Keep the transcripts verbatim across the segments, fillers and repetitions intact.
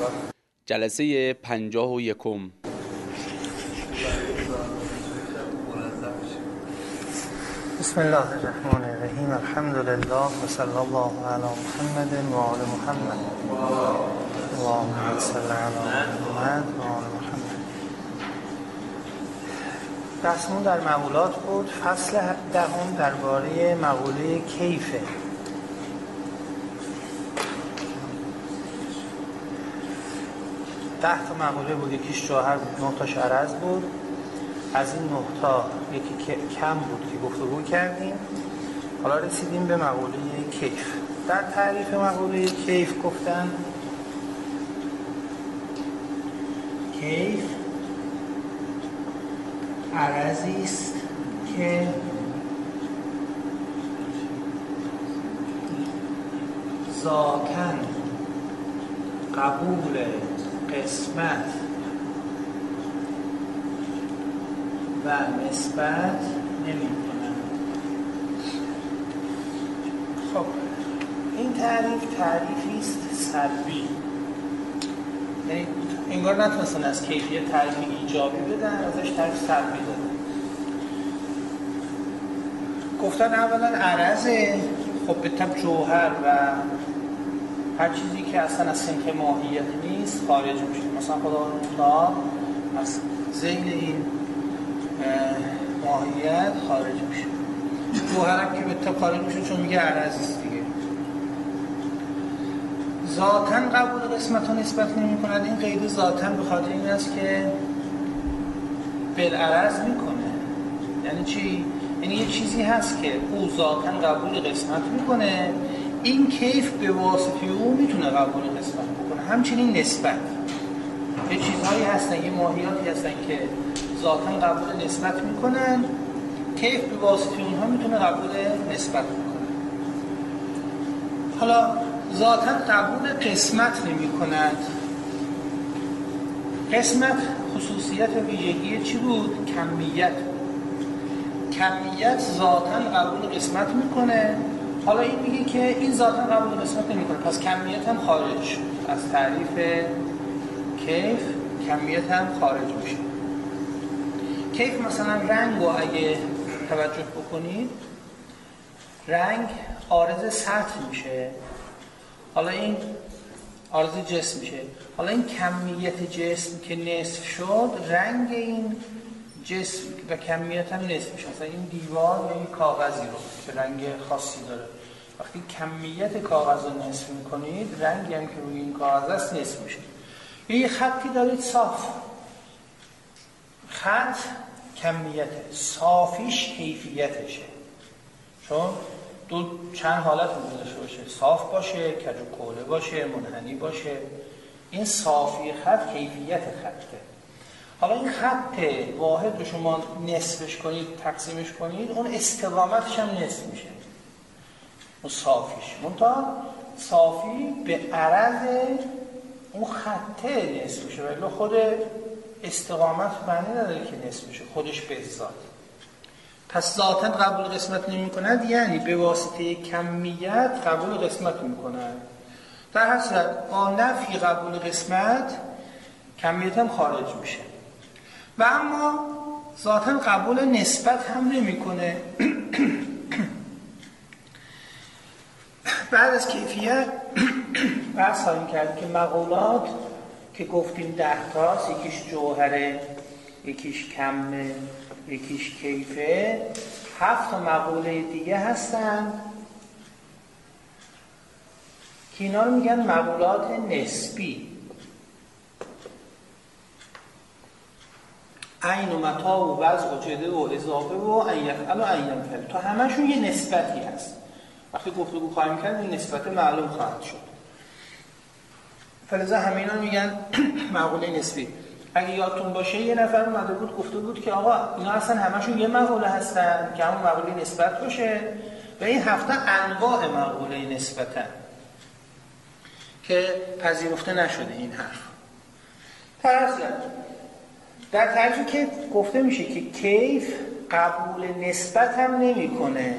جلسه پنجاه و یکم. بسم الله الرحمن الرحیم. الحمد لله و صلی الله علی محمد و آل محمد. اللهم صل علی محمد و آل محمد. بحثمون در مقولات بود. فصل دهم درباره مقوله کیفه. ده تا مقوله بود، یکیش جوهر بود، نه تاش عرض بود. از این نه تا یکی کم بود که گفتگو کردیم. حالا رسیدیم به مقوله کیف. در تعریف مقوله کیف گفتن کیف عرضی است که ذاتاً قبول قسمت و نسبت نمی کنند. خب این تعریف تعریفی است سلبی، یعنی انگار نتونستن از کیفیت تعریف ایجابی بدن، ازش تعریف سلبی دادن. گفتن اولا عرضه، خب به طب جوهر و هر چیزی که اصلا از سنخ ماهیت نیست خارج میشه. مثلا خدا متعال از ذیل این ماهیت خارج میشه. جوهر هم که به طب خارج میشه چون میگه عرض است دیگه. ذاتاً قبول قسمت ها نسبت نمی کند. این قید ذاتاً به خاطر این است که بالعرض میکنه. یعنی چی؟ یعنی یه چیزی هست که او ذاتاً قبول قسمت میکنه، این کیف به واسطه او میتونه قبول قسمت بکنه. همچنین نسبت، یه چیزهایی هستن، یه ماهیاتی هستن که ذاتاً قبول نسبت میکنن، کیف به واسطه اونها میتونه قبول نسبت بکنه. حالا ذاتاً قبول قسمت نمیکنند. قسمت خصوصیت و ویژگی چی بود؟ کمیت بود. کمیت ذاتاً قبول قسمت میکنه. حالا این میگه که این ذاتاً قبول قسمت نمیکنه، پس کمیت هم خارج شد از تعریف کیف. کمیت هم خارج میشه. کیف مثلا رنگ رو اگه توجه بکنید، رنگ عارض سطح میشه. حالا این عارض جسم میشه. حالا این کمیت جسم که نصف شد، رنگ این جسم و کمیت هم نصف میشه. مثلا این دیوار یا این کاغذی رو که رنگ خاصی داره، وقتی کمیت کاغذ رو نصف میکنید، رنگی هم که روی این کاغذ است نصف میشه. یه خطی دارید صاف، خط کمیته، صافیش کیفیتشه. چون دو چند حالت میتونه داشته باشه، صاف باشه، کج و کوله باشه، منحنی باشه. این صافی خط کیفیت خطه. حالا این خط واحد رو شما نصفش کنید، تقسیمش کنید، اون استقامتش هم نصف میشه، اون صافیش. منتها صافی به عرض اون خطه نصف میشه، ولی خود استقامت معنی نداره که نصف میشه خودش به ذات. پس ذاتاً قبول قسمت نمی کند، یعنی به واسطه کمیت قبول قسمت می کند. در هر صورت با نفی قبول قسمت کمیت هم خارج میشه. و اما ذاتاً قبول نسبت هم نمی کنه. بعد از کیفیت بحث خواهیم کرد که مقولات که گفتیم ده تاست، یکیش جوهره، یکیش کمه، یکیش کیفه، هفت تا مقوله دیگه هستن که اینا رو میگن مقولات نسبی. عین و متا و وضع و جده و اضافه و ان یفعل و ان یفعل، تا همشون یه نسبتی هست. وقتی گفتگو خواهیم کرد این نسبت معلوم خواهد شد. فلذا همه اینا رو میگن مقوله نسبی. اگه یادتون باشه یه نفر اومده بود گفته بود که آقا اینا اصلا همشون یه مقوله هستن که همون مقوله نسبت باشه و این هفته انواع مقوله نسبتن که پذیرفته نشده این حرف. طرف در تعریف که گفته میشه که کیف قبول نسبت هم نمیکنه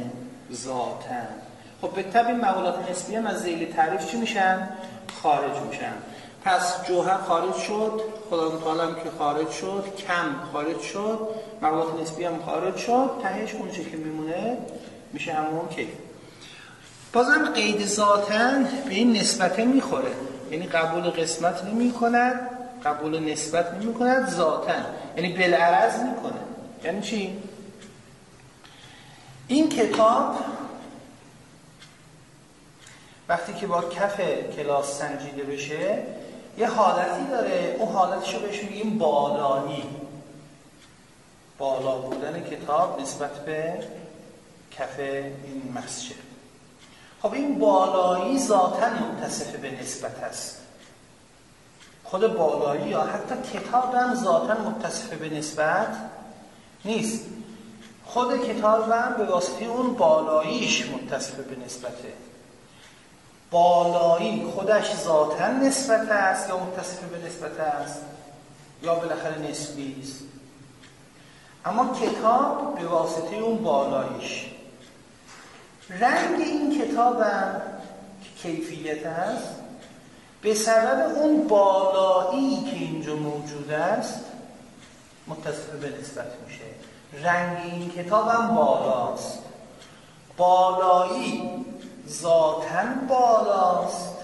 ذاتاً. خب به طبع مقولات نسبی هم از ذیل تعریف چی میشن؟ خارج میشن. پس جوهر خارج شد، خداوند تعالی هم که خارج شد، کم خارج شد، مقولات نسبی هم خارج شد، تهش اون چیزی که میمونه میشه همون کیف. بازم قید ذاتن به این نسبته میخوره، یعنی قبول قسمت نمی کند، قبول نسبت نمی کند ذاتن، یعنی بالعرض میکنه. یعنی چی؟ این کتاب وقتی که با کف کلاس سنجیده بشه یه حالتی داره، اون حالتشو بهش میگیم بالایی، بالا بودن کتاب نسبت به کف این مسجد. خب این بالایی ذاتاً متصف به نسبت است. خود بالایی یا حتی کتاب هم ذاتاً متصف به نسبت نیست. خود کتاب هم به واسطه اون بالاییش متصف به نسبته. بالایی خودش ذاتاً نسبت است یا متصف به نسبت است یا بالاخره نسبی است. اما کتاب به واسطه اون بالاییش. رنگ این کتاب هم که کیفیت است به سبب اون بالایی که اینجا موجود است متصف به نسبت میشه. رنگ این کتاب هم بالاست. بالایی ذاتاً بالاست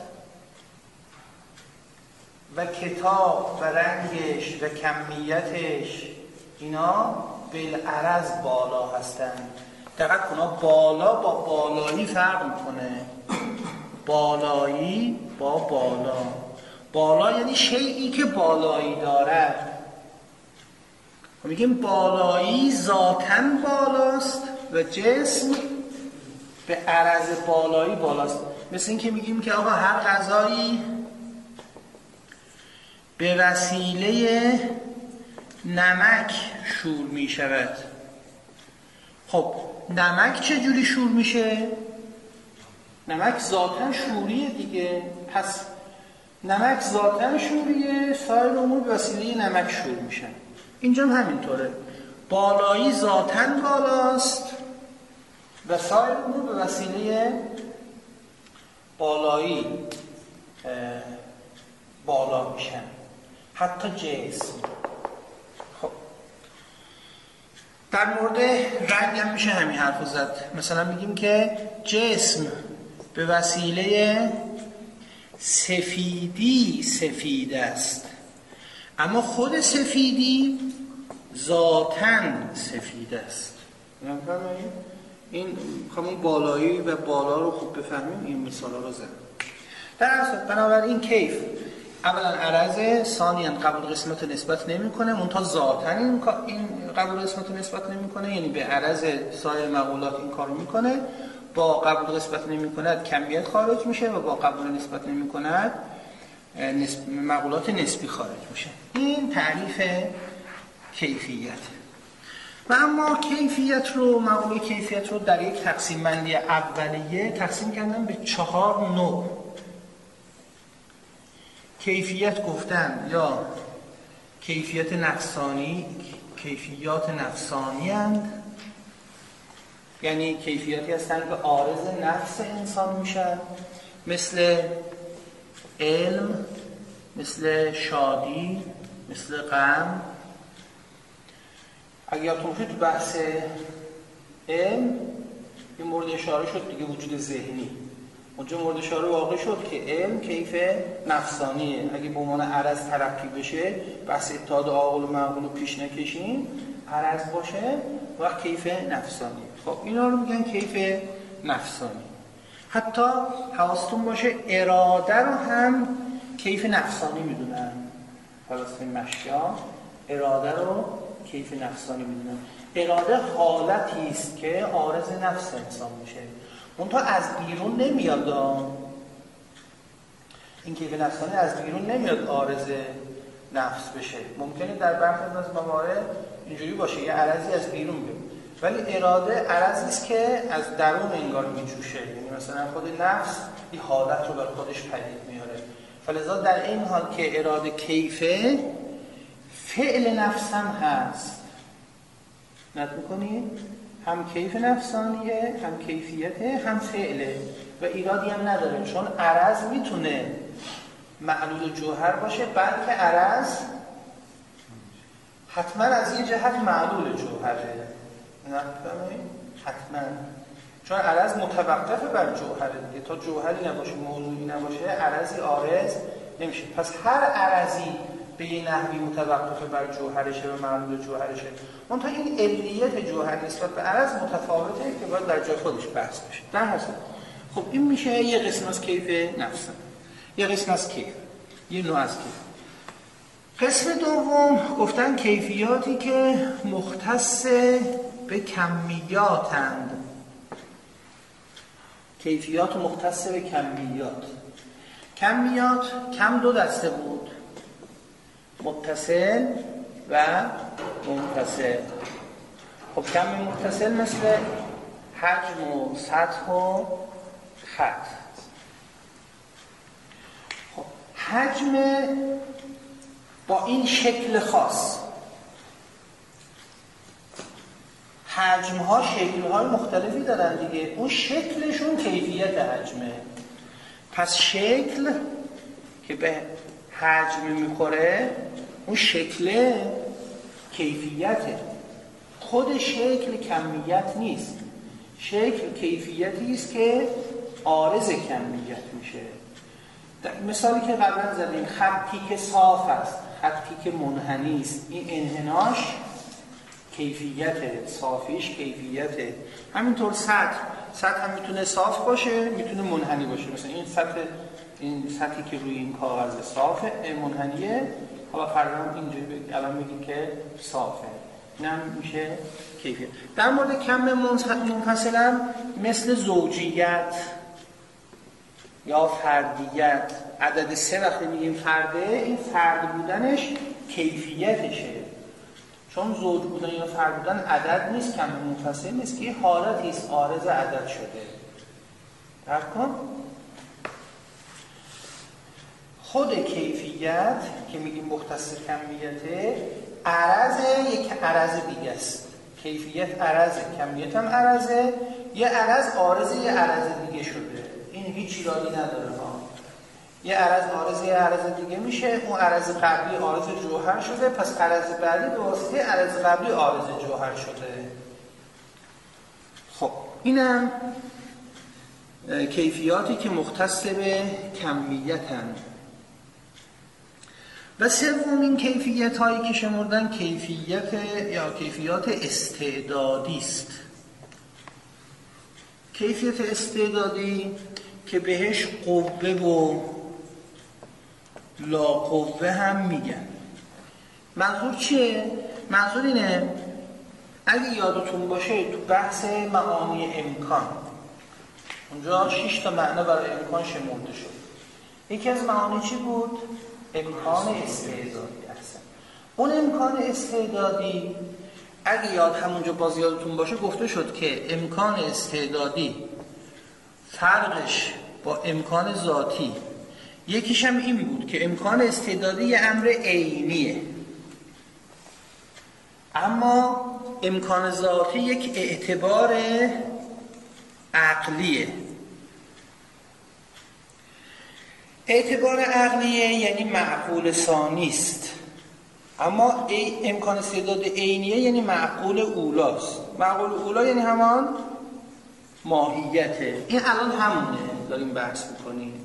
و کتاب و رنگش و کمیتش اینا بالعرض بالا هستند. دقیق کنا بالا با بالایی فرق میکنه. بالایی با بالا. بالا یعنی شیئی که بالایی دارد. میگیم بالایی ذاتاً بالاست و جسم به عرض بالایی بالاست. مثل این که میگیم که آقا هر غذایی به وسیله نمک شور میشود. خب نمک چجوری شور میشه؟ نمک ذاتاً شوریه دیگه. پس نمک ذاتاً شوریه، سایر امور به وسیله نمک شور میشن. اینجا هم همینطوره. بالایی ذاتاً بالاست و سایر امور به وسیله بالایی بالا میشن، حتی جسم. خب در مورد رنگ هم میشه همین حرف زد. مثلا میگیم که جسم به وسیله سفیدی سفید است، اما خود سفیدی ذاتاً سفید است. این همون بالایی و بالا رو خوب بفهمیم. این مثال رو زد. در اصل بنابراین کیف اولا عرض، ثانیاً قبول قسمت نسبت نمی‌کنه، منتها ذاتاً این این قبول قسمت نسبت نمی‌کنه، یعنی به عرض سایر مقولات این کارو می‌کنه. با قبول نسبت نمی‌کند کمیت خارج میشه و با قبول نسبت نمی‌کند نسب... مقولات نسبی خارج میشه. این تعریف کیفیت. و اما کیفیت رو، مقوله کیفیت رو در یک تقسیم بندی اولیه تقسیم کردن به چهار نوع. کیفیت گفتن یا کیفیت نفسانی، کیفیات نفسانی هستند، یعنی کیفیاتی هستند که عارض نفس انسان میشن، مثل علم، مثل شادی، مثل غم. اگر یادتون باشه تو بحث علم این مورد اشاره شد دیگه، وجود ذهنی. اونجا مورد اشاره واقع شد که علم کیف نفسانیه. اگه به عنوان عرض ترقی بشه، بحث اتحاد عاقل و معقول رو پیش نکشیم، عرض باشه وقت کیف نفسانی. خب اینا رو میگن کیف نفسانی. حتی حواستون باشه اراده رو هم کیف نفسانی میدونن. فلسفه مشیا اراده رو کیف نفسانی میدونن. اراده حالتی است که عارض نفس انسان میشه، اون تا از بیرون نمیاد. این کیف نفسانی از بیرون نمیاد عارض نفس بشه. ممکنه در برخی از موارد اینجوری باشه یه عرضی از بیرون بیاد، ولی اراده عرضی است که از درون انگار میجوشه. یعنی مثلا خود نفس این حالت رو بر خودش پدید میاره. فلذا در این حال که اراده کیفه، فعل نفس هم هست. نت میکنید؟ هم کیف نفسانیه، هم کیفیته، هم فعله و ایرادی هم نداره، چون عرض میتونه معلول جوهر باشه، بلکه عرض حتما از یه جهت معلول جوهره. نفهمید؟ حتما، چون عرض متوقف بر جوهره دیگه. تا جوهری نباشه، موضوعی نباشه، عرضی عارض نمیشه. پس هر عرضی به یه نحوی متوقف بر جوهرشه و معلول جوهرشه. منتها این علیت جوهر نسبت به عرض متفاوته که باید در جای خودش بحث بشه. در حاصل خب این میشه یه قسم از کیف نفس، یه قسم از کیف، یه نوع از کیف. قسم دوم گفتن کیفیاتی که مختص به کمیاتند. کیفیات مختص به کمیات. کمیات کم دو دسته بود، متصل و منفصل. خب کم متصل مثل حجم و سطح و خط. خب حجم با این شکل خاص، حجم ها شکل های مختلفی دارن دیگه، اون شکلشون کیفیت حجمه. پس شکل که به حجم میخوره اون شکل کیفیته. خود شکل کمیت نیست، شکل کیفیتی است که عارض کمیت میشه. مثالی که قبلا زدیم، خطی که صاف است، خطی که منحنی است، این انحناش کیفیته، صافیش کیفیته. همینطور سطح، سطح هم میتونه صاف باشه، میتونه منحنی باشه. مثلا این سطح، این سطحی که روی این کاغذ صافه، منحنیه، حالا فرضاً اینجوری الان میگیم که صافه، اینم میشه کیفیت. در مورد کم منفصلا مثل زوجیت یا فردیت، عدد سه وقتی میگیم فرده، این فرد بودنش کیفیتشه، چون زوج بودن یا فرد بودن عدد نیست، کم منفصل نیست، که یه حالتی است عارض عدد شده. درک کن. خود کیفیت که میگیم مختص کمیته، عرض یک عرض دیگه است. کیفیت عرضه، کمیت هم عرضه، یه عرض عارض یه عرض دیگه شده. این هیچ ایرادی نداره ها. یه عرض عارض یه عرض دیگه میشه، اون عرض قبلی عارض جوهر شده، پس عرض بعدی به واسطه عرض قبلی عارض جوهر شده. خب اینم کیفیاتی که مختص به کمیتن. و سومین کیفیت هایی که شمردن کیفیت یا کیفیات استعدادی است. کیفیت استعدادی که بهش قوه و لا قوه هم میگن. منظور چیه؟ منظور اینه اگه یادتون باشه تو بحث معانی امکان، اونجا شش تا معنی برای امکان شمرده شد. یکی از معانی چی بود؟ امکان استعدادی هستن. اون امکان استعدادی اگه یاد همونجا باز یادتون باشه گفته شد که امکان استعدادی فرقش با امکان ذاتی یکیش هم این بود که امکان استعدادی یه امر عینیه، اما امکان ذاتی یک اعتبار عقلیه. اعتبار عقلیه یعنی معقول ثانی است، اما امکان استعداد عینیه یعنی معقول اولاست. معقول اولا یعنی همان ماهیته. این الان همونه داریم بحث میکنیم.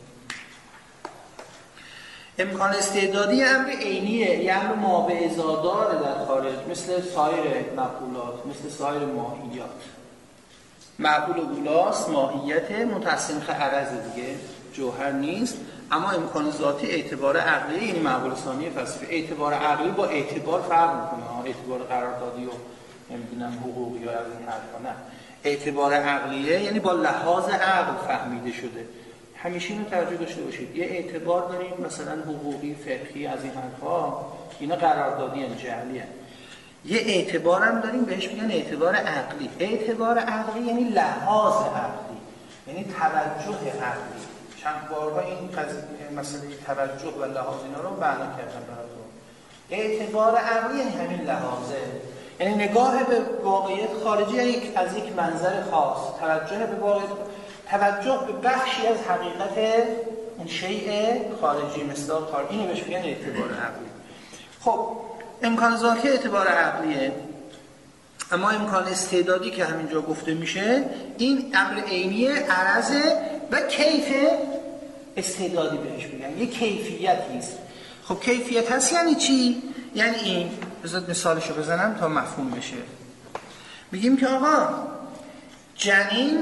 امکان استعدادی امر عینیه، یعنی امر ما به ازادار در خارج، مثل سایر معقولات، مثل سایر ماهیات. معقول اولاست، ماهیت، متصنخ عرض دیگه، جوهر نیست. اما امکان ذاتی اعتبار عقلی یعنی معقول ثانی فلسفه. اعتبار عقلی با اعتبار فرق میکنه، اعتبار قراردادی و نمیدونم حقوقی یا از این حرفا نه. اعتبار عقلیه یعنی با لحاظ عقل فهمیده شده. همیشه اینو توجه داشته باشید. یه اعتبار داریم مثلا حقوقی، فقهی، از این حرفا، اینا قراردادی ان جعلی ان. یه اعتبار هم داریم بهش میگن اعتبار عقلی. اعتبار عقلی یعنی لحاظ عقلی، یعنی توجه عقلی. چند بارها این قضیه مسئله توجه و لحاظ اینا رو بیان کردم براتون. اعتبار عقلی یعنی همین لحاظه، یعنی نگاه به واقعیت خارجی از یک منظر خاص، توجه به واقعیت، توجه به بخشی از حقیقت اون شیء خارجی مصداق خارجی، اینو بهش میگن اعتبار عقلی. خب امکان ذاتی اعتبار عقلیه، اما امکان استعدادی که همینجا گفته میشه این امر عینی عرضه و کیف استعدادی بهش میگن، یه کیفیتی است. خب کیفیت هست یعنی چی؟ یعنی این، بذار مثالشو بزنم تا مفهوم بشه. میگیم که آقا جنین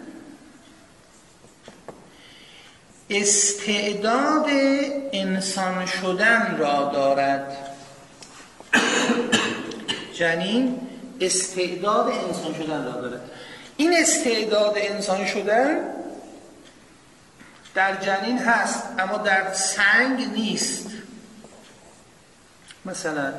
استعداد انسان شدن را دارد. جنین استعداد انسان شدن را دارد. این استعداد انسان شدن در جنین هست اما در سنگ نیست. مثلا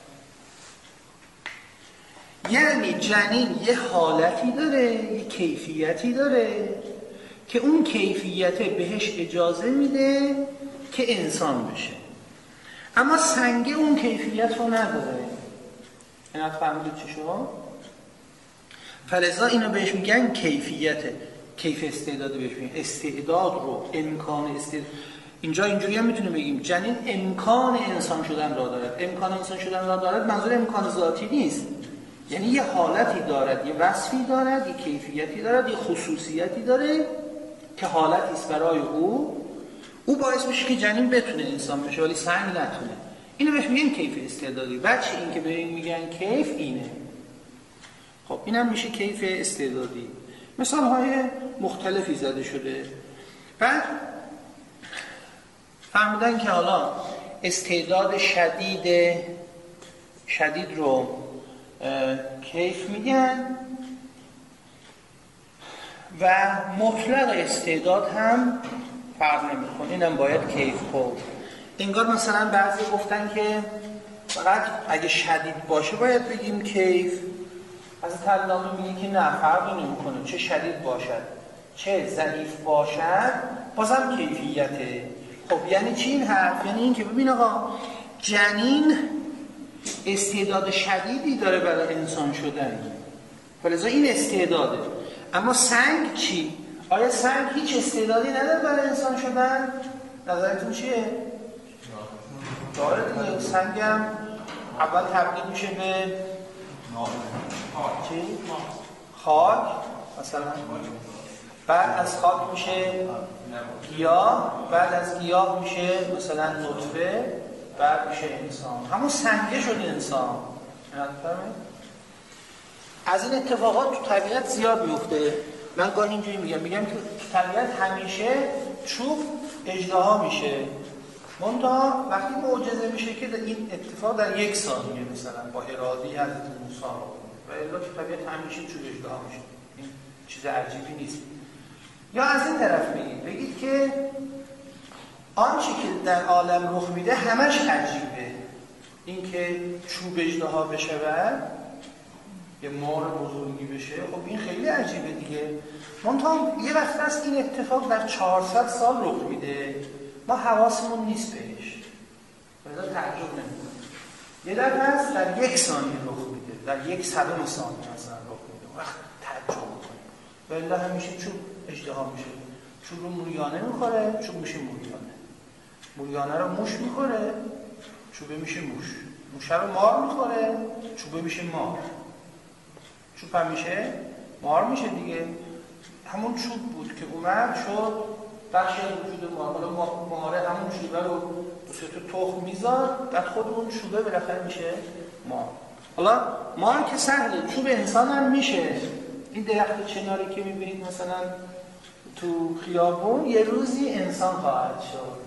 یعنی جنین یه حالتی داره، یه کیفیتی داره که اون کیفیت بهش اجازه میده که انسان بشه، اما سنگ اون کیفیت رو نداره. اینا فهمیدید چی شد؟ فلذا اینو بهش میگن کیفیته، کیف استعداد بهش میگن. استعداد رو، امکان استعداد، اینجا اینجوری هم میتونیم بگیم جنین امکان انسان شدن را دارد. امکان انسان شدن را دارد منظور امکان ذاتی نیست، یعنی یه حالتی دارد، یه وصفی دارد، یه کیفیتی دارد، یه خصوصیتی داره که حالتی است برای او، او باعث میشه که جنین بتونه انسان بشه ولی سنگ نتونه. اینو بهش میگن کیف استعدادی. بچه این که به این میگن کیف اینه. خب اینم میشه کیف استعدادی. مثال های مختلفی زده شده. بعد فهمیدن که حالا استعداد شدید شدید رو کیف میگن و مطلق استعداد هم فرق نمیکنه، اینم باید کیف خورد. انگار مثلا بعضی گفتن که فقط اگه شدید باشه باید بگیم کیف. از تعلیمی میگه که نه، فرقی نمیکنه چه شدید باشد چه ضعیف باشد بازم کیفیته. خب یعنی چی این حرف؟ یعنی این که ببین آقا جنین استعداد شدیدی داره برای انسان شدن، فلذا این استعداده. اما سنگ چی؟ آیا سنگ هیچ استعدادی نداره برای انسان شدن؟ نظرتون چیه؟ داره دیگه. سنگ هم اول تبدیل میشه به چی؟ خاک مثلا، بعد از خاک میشه گیاه، بعد از گیاه میشه مثلا نطفه، بعد میشه انسان. همون سنگه شد انسان. از این اتفاقات تو طبیعت زیاد میفته. من گاهی اینجوری میگم میگم که تو طبیعت همیشه چوب اژدها میشه، منتها وقتی معجزه میشه که این اتفاق در یک ثانیه مثلا با اراده حضرت موسی و الا تو طبیعت همیشه چوب اژدها میشه. این چیز عجیبی نیست. یا از این طرف بگید بگید که آنچه که در عالم رخ میده همش عجیبه. این که چوب اژدها بشه و یه مار بزرگی بشه، خب این خیلی عجیبه دیگه. منتها یه وقت هست این اتفاق در چهارصد سال رخ میده، ما حواسمون نیست بهش، لذا تعجب نمی‌کنیم. یه دفعه هست در یک ثانیه رخ میده، در یک صدم ثانیه مثلا رخ میده، وقت تعجب می‌کنیم. والا همیشه چوب اژدها میشه، چوب رو موریانه میخوره، چوب میشه موریانه، موریانه رو موش میخوره، چوبه میشه موش، موشه رو مار میخوره، چوبه میشه مار، چوب هم میشه مار میشه دیگه. همون چوب بود که اومد شد بخشی از وجود مار. حالا ماره همون چوبه رو دوسته تو تخم میذار، بعد خود اون چوبه بالاخره میشه مار. حالا مار که سهله، چوب انسان هم میشه. این درخت چناری که میبینید مثلا تو خیابون یه روزی انسان خواهد شد.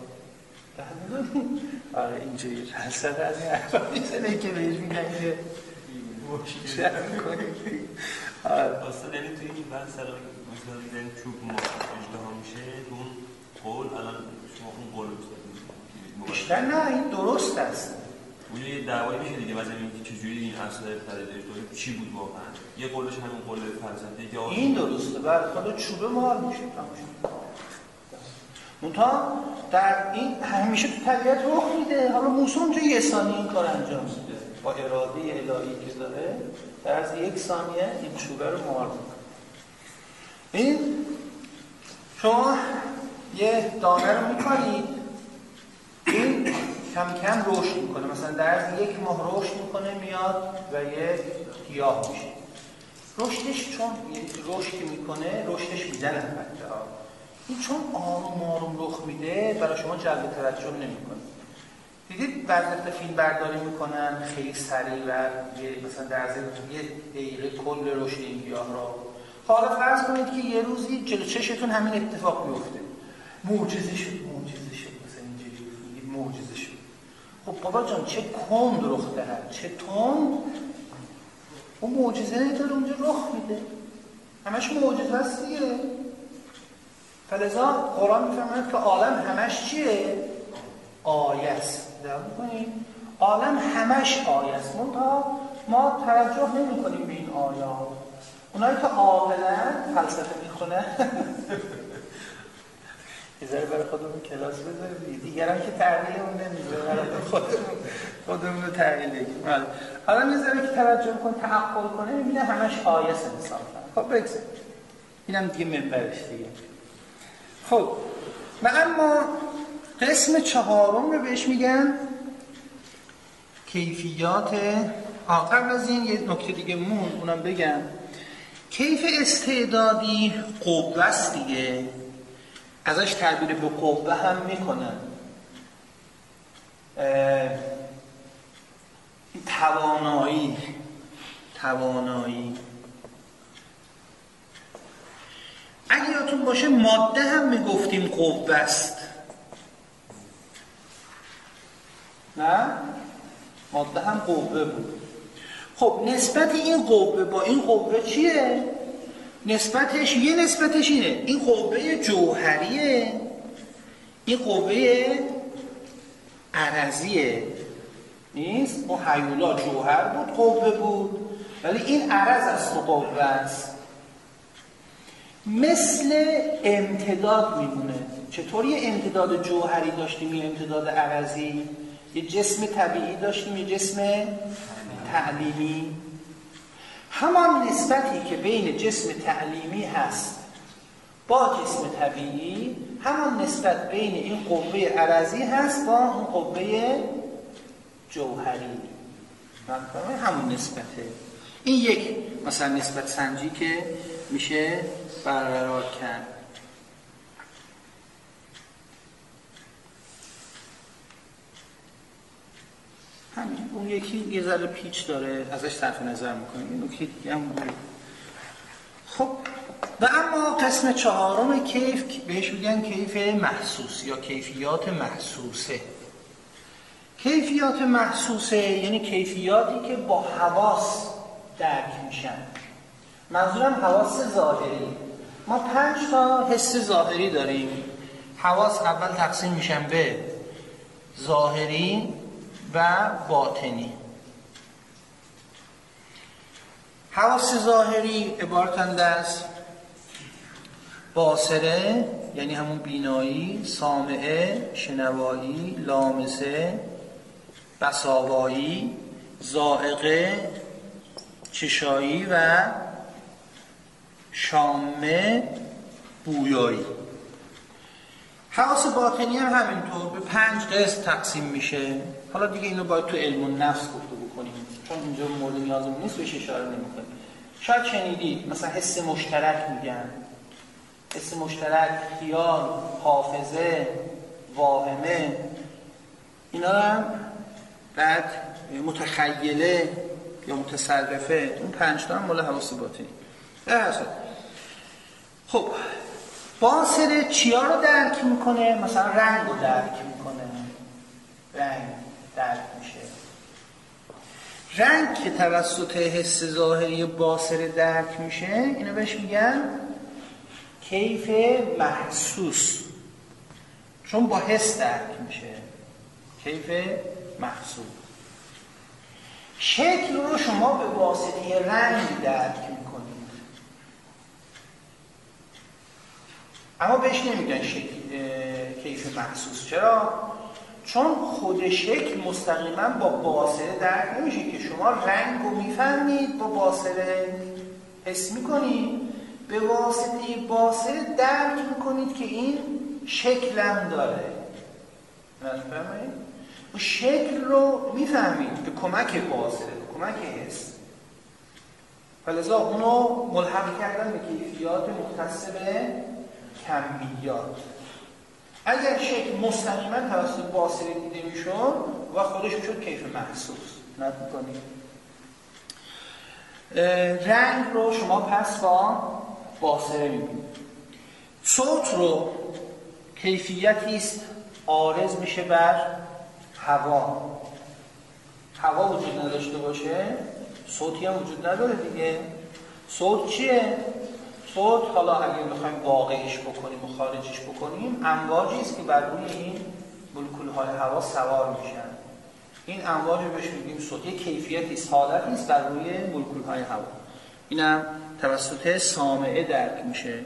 آره اینجوری فلسفه از این حرفا میزنه که بهش میگن که شرم کنید. اصلا یعنی توی این بحث سرا مثلا این چوب اجتماع میشه اون قول الان شما اون قول بیشتر نه، این درست است. اون یه دعوایی میشه دیگه مثلا اینکه چجوری این اصل پدیده چی بود واقعا. یه قولش همین قول فلسفی که این درسته، بعد خود چوبه مار میشه تمام. منتها در این همیشه تو طبیعت رخ میده. حالا موسی اونجا یه ثانیه این کار انجام میده با اراده الهی که داره، در از یک ثانیه این چوبه رو مار میکنه. این شما یه دانه رو میکنید، این کم کم رشد میکنه، مثلا در از یک ماه رشد میکنه میاد و یه گیاه میشه. رشدش چون رشد میکنه رشدش میزنه بچه ها، این چون آروم آروم رخ میده برای شما جلب توجه نمیکنه. دیدید بعضی وقتا فیلم برداری میکنن خیلی سریع و مثلا در از یه دقیقه کل رشد این گیاه را. حالا فرض کنید که یه روزی جلو چشتون همین اتفاق میفته، معجزه شد، معجزه شد، مثلا اینجوری میگید معجزه شد. خب بابا جان چه کند رخ دهد، چه تند اون معجزه داره اونجا رخ میده، همش معجزه است دیگه. فلذا قرآن میفرماید که عالم همش چیه؟ آیه است. دقت کنید عالم همش آیه است، منتها ما توجه نمی کنیم به این آیه ها. اونایی که عاقلن فلسفه میخونن یه ذره برای خودمون کلاس بذاریم، دیگران که تحلیلمون نمیذاره، برای خودمون خودمون رو تحلیل بگیم. حالا یه ذره که توجه کن تعقل کنه میبینه همش آیه است انسان. خب بگذاریم اینم دیگه منبرش دیگه. خب و اما قسم چهارم رو بهش میگن کیفیات. قبل از این یه نکته دیگه مون اونم بگم، کیف استعدادی قوه است دیگه، ازش تعبیر به قوه هم میکنن. توانایی توانایی اگه یادتون باشه ماده هم میگفتیم قوه است، نه؟ ماده هم قوه بود. خب نسبت این قوه با این قوه چیه؟ نسبتش یه نسبتش اینه، این قوه جوهریه، این قوه عرضیه. نیست؟ اون هیولا جوهر بود قوه بود، ولی این عرض است و قوه است. مثل امتداد میمونه. چطوری امتداد جوهری داشتیم یه امتداد عرضی؟ یه جسم طبیعی داشتیم یه جسم تعلیمی. همان نسبتی که بین جسم تعلیمی هست با جسم طبیعی، همان نسبت بین این قوه عرضی هست با اون قوه جوهری. همون نسبته. این یک مثلا نسبت سنجی که میشه برقرار کرد. همین. اون یکی یه ذره پیچ داره ازش صرف نظر میکنیم، این نکته دیگه هم بود. خب و اما قسم چهارم کیف بهش میگن کیف محسوس یا کیفیات محسوسه. کیفیات محسوسه یعنی کیفیاتی که با حواس درک میشن. منظورم حواس ظاهری. ما پنج تا حس ظاهری داریم. حواس اول تقسیم میشن به ظاهری و باطنی. حواس ظاهری عبارتند از باصره یعنی همون بینایی، سامعه شنوایی، لامسه بصاوایی، ذائقه چشایی و شامه بویایی. حواس باطنی هم همینطور به پنج قسم تقسیم میشه. حالا دیگه اینو باید تو علم النفس گفتگو کنیم چون اینجا مورد نیازمون نیست بهش اشاره نمی‌کنیم. شاید شنیدید مثلا حس مشترک میگن. حس مشترک خیال، حافظه، واهمه، اینا رو هم بعد متخیله یا متصرفه، اون پنج تا هم مال حواس باطنی. خب باصره چیا رو درک میکنه؟ مثلا رنگ رو درک میکنه. رنگ درک میشه. رنگ که توسط حس ظاهری باصره درک میشه اینو بهش میگن کیف محسوس، چون با حس درک میشه. کیف محسوس. شکل رو شما به واسطه رنگ درک میکنید، اما بهش نمیگن شکل کیف محسوس. چرا؟ چون خود شکل مستقیما با باصره درک نمیشه که شما رنگ رو میفهمید با باصره حس میکنید، به واسطه باصره درک میکنید که این شکلم داره. نفهمید؟ و شکل رو میفهمید به کمک واصله، به کمک حس. فلذا اونو ملحق کردن به کیفیات مختص به کمیات. اگر شکل مستقیما توسط واصله دیده میشد و خودش میشد کیف محسوس. نت میکنید؟ رنگ رو شما پس با واصله میبینید. صوت رو کیفیتی است عارض میشه بر هوا. هوا وجود نداشته باشه صوتی هم وجود نداره دیگه. صوت چیه؟ صوت حالا اگه بخوایم واقعیش بکنیم و خارجیش بکنیم امواجی است که بر روی این مولکول‌های هوا سوار میشن. این امواج رو بهش میگیم صوت. یک کیفیتی است، حالتی است بر روی مولکول‌های هوا. اینم توسط سامعه درک میشه.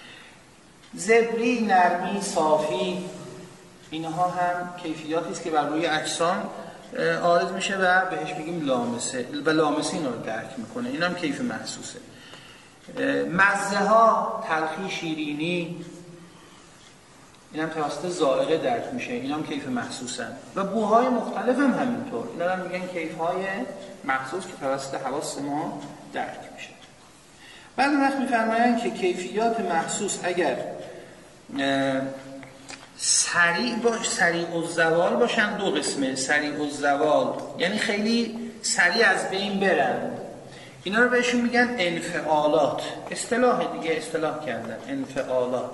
زبری، نرمی، صافی، اینها هم کیفیاتی است که بر روی اجسام عارض میشه و بهش میگیم لامسه و لامسه اینا رو درک میکنه. این هم کیف محسوسه. مزه ها، تلخی، شیرینی، این هم توسط ذائقه درک میشه. این هم کیف محسوسن. و بوهای مختلف هم همینطور. اینا هم میگن کیف های محسوس که توسط حواس ما درک میشه. بعد وقت میفرمایند که کیفیات محسوس اگر سریع باش، سریع الزوال باشن، دو قسمه. سریع الزوال یعنی خیلی سریع از بین برن. اینا رو بهشون میگن انفعالات. اصطلاح دیگه اصطلاح کردن، انفعالات.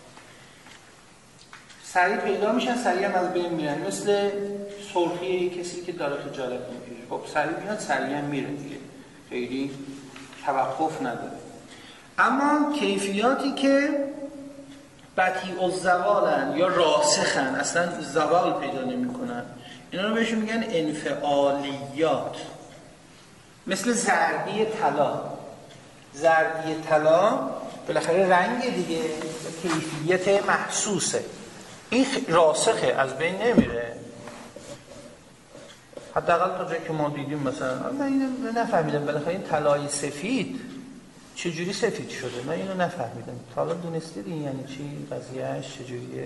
سریع پیدا میشن، سریع هم از بین میرن. مثل سرخی یک کسی که داره خجالت میکشه. خب سریع میاد، سریع هم میره دیگه. خیلی توقف نداره. اما کیفیاتی که بطیء الزوالن یا راسخن، اصلا زوال پیدا نمی کنن، اینا رو بهشون میگن انفعالیات. مثل زردی طلا. زردی طلا بالاخره رنگ دیگه، کیفیت محسوسه. این راسخه، از بین نمیره. حداقل تا جایی که ما دیدیم مثلا من اینو نفهمیدم بالاخره این طلای سفید چجوری سفید شده؟ من اینو نفهمیدم. تا حالا دونستید این یعنی چی؟ قضیهش چجوریه؟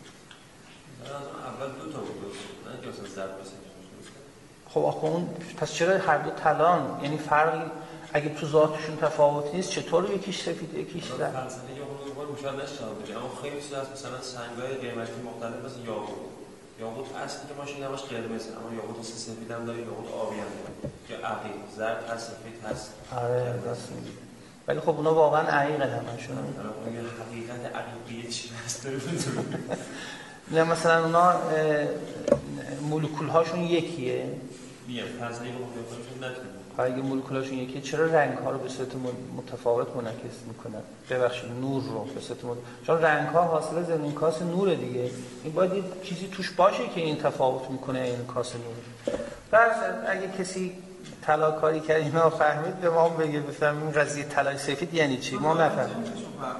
اول دو تا بود. نه که اصلا زرد بسید. خب آخه اون پس چرا هر دو طلان؟ یعنی فرقی اگه تو ذاتشون تفاوت نیست چطور یکیش سفید یکیش زرد؟ فلسفه یا اون مشاهده نشدم بشه. اما خیلی چیز هست مثلا سنگ‌های قیمتی مختلف مثل یاقوت. یاقوت اصلی که ماشین نماش قرمزه، اما یاقوت سفید هم داره، یاقوت آبی هم داره. که عقیق زرد هست، سفید هست. آره راست میگی. ولی خب اونا واقعا عقیقه همشون. اون حقیقت عقیقی چی هست؟ نه مثلا اونا مولکول هاشون یکیه. میگم فلسفه یا مختلفشون نکنه. اگه مولکولاشون یکی چرا رنگ ها رو به صورت متفاوت منعکس میکنن؟ ببخشید نور رو به صورت متفاوت. چون رنگ ها حاصل ضمن انعکاس نور دیگه. این باید یه چیزی توش باشه که این تفاوت میکنه انعکاس نور. درس اگه کسی طلا کاری کرد اینا فهمید به ما بگه بفهمیم این قضیه طلای سفید یعنی چی؟ ما نفهمیم.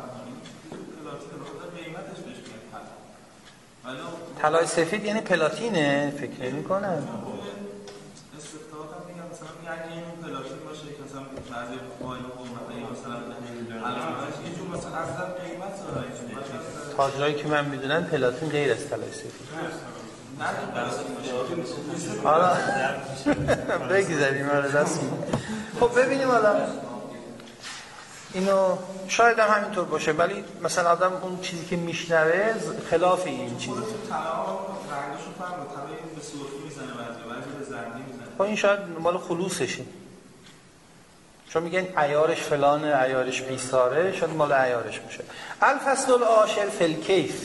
طلای سفید یعنی پلاتینه فکر نمی‌کنم. یعنی این پلاتین باشه که مثلا بعضی فایل قیمت مثلا الان یه جور مثلا اصلا قیمت داره. تا جایی که من میدونم پلاتین غیر از طلای سفید. نه حالا بگذاریم آره دست. خب ببینیم حالا اینو شاید هم همینطور باشه ولی مثلا آدم اون چیزی که میشنوه خلاف این چیزی. طلا رنگشون فرق داره. طلا به سرخی میزنه بعضی بعضی به زردی میزنه. خب این شاید مال خلوصشه. چون میگن عیارش فلانه عیارش بیساره شاید مال عیارش باشه. الفصل العاشر فی الکیف.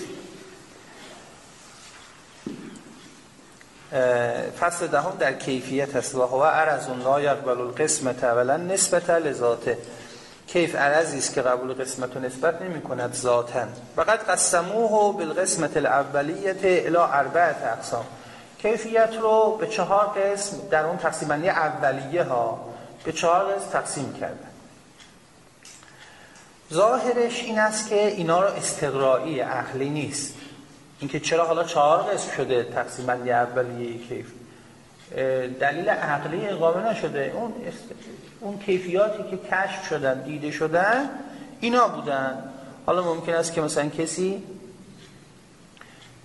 فصل دهم در کیفیت است و هو عرض لا یقبل القسمت ولا نسبت لذاته. کیف عرضی است که قبول قسمت و نسبت نمی کند ذاتن. فقط قسموه بالقسمت الاولیه الی اربعه اقسام. کیفیت رو به چهار قسم در اون تقسیم بندی اولیه ها به چهار قسم تقسیم کردن. ظاهرش این است که اینا رو استقرایی عقلی نیست. اینکه چرا حالا چهار قسم شده تقسیم بندی اولیه کیف دلیل عقلی اقامه نشده. اون است... اون کیفیاتی که کشف شدن دیده شدن اینا بودن. حالا ممکن است که مثلا کسی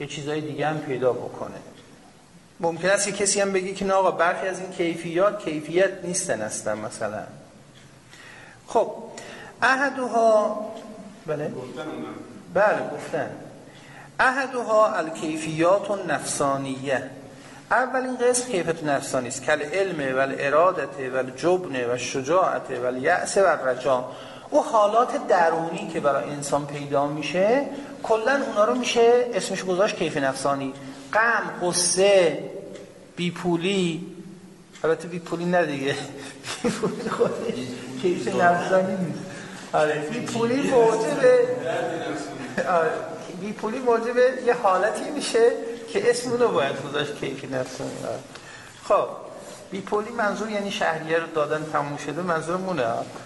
یه چیزای دیگه هم پیدا بکنه. ممکن است یه کسی هم بگه که نه آقا برخی از این کیفیات کیفیت نیستن اصلا مثلا. خب احدها بله گفتن اونم بله گفتن احدها الکیفیات النفسانیه. اولین قسم کیفیت نفسانی است که علم و اراده و جبن و شجاعت و یأس و رجا. او حالات درونی که برای انسان پیدا میشه کلا اونا رو میشه اسمش گذاشت کیف نفسانی. غم، غصه، بیپولی، البته بیپولی نه دیگه بیپولی خودش کیف نفسانی نیست. آره بیپولی موجبه آره بیپولی موجبه یه حالتی میشه که اسم اونو باید گذاشت کیف نفسانی. خب بیپولی منظور یعنی شهریه رو دادن تموم شده، منظور مونه.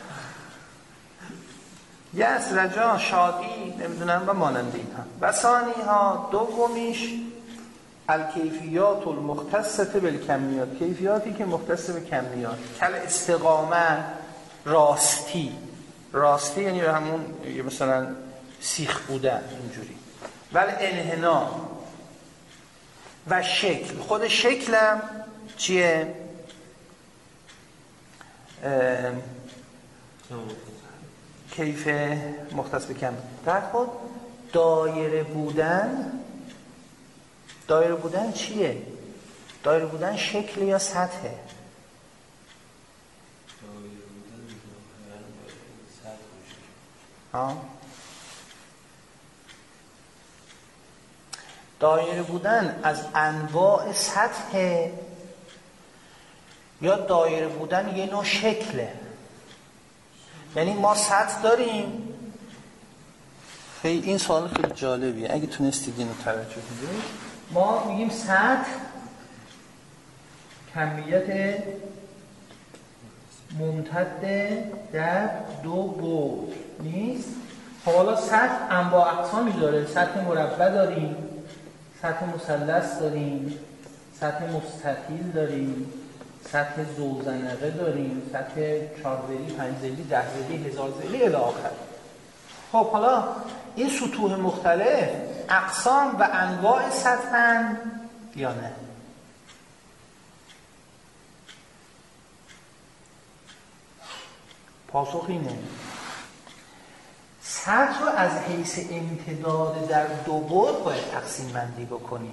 یأس، رجا، شادی نمیدونم و ماننده این ها. و ثانی ها دومیش الکیفیات المختصه بالکمیات، کیفیاتی که مختص به کمیات. کل استقامه، راستی، راستی یعنی همون مثلا سیخ بودن اینجوری. ولی انحنا و شکل، خود شکلم چیه؟ کیف مختص به کم. در خود دایره بودن، دایره بودن چیه؟ دایره بودن شکل یا سطحه؟ ها؟ دایره بودن از انواع سطحه یا دایره بودن یه نوع شکله؟ یعنی ما سطح داریم. خیلی این سوال خیلی جالبیه، اگه تونستید اینو توجه کنید. ما میگیم سطح کمیت ممتد در دو بعد نیست. حالا سطح انواع اقسامی داره. سطح مربع داریم، سطح مثلث داریم، سطح مستطیل داریم، سطح زوزنقه داریم، سطح چهار ضلعی، پنج ضلعی، ده ضلعی، هزار ضلعی الی آخر. خب حالا این سطوح مختلف اقسام و انواع سطحن یا نه؟ پاسخ اینه سطح رو از حیث امتداد در دو بعد باید تقسیم بندی بکنیم،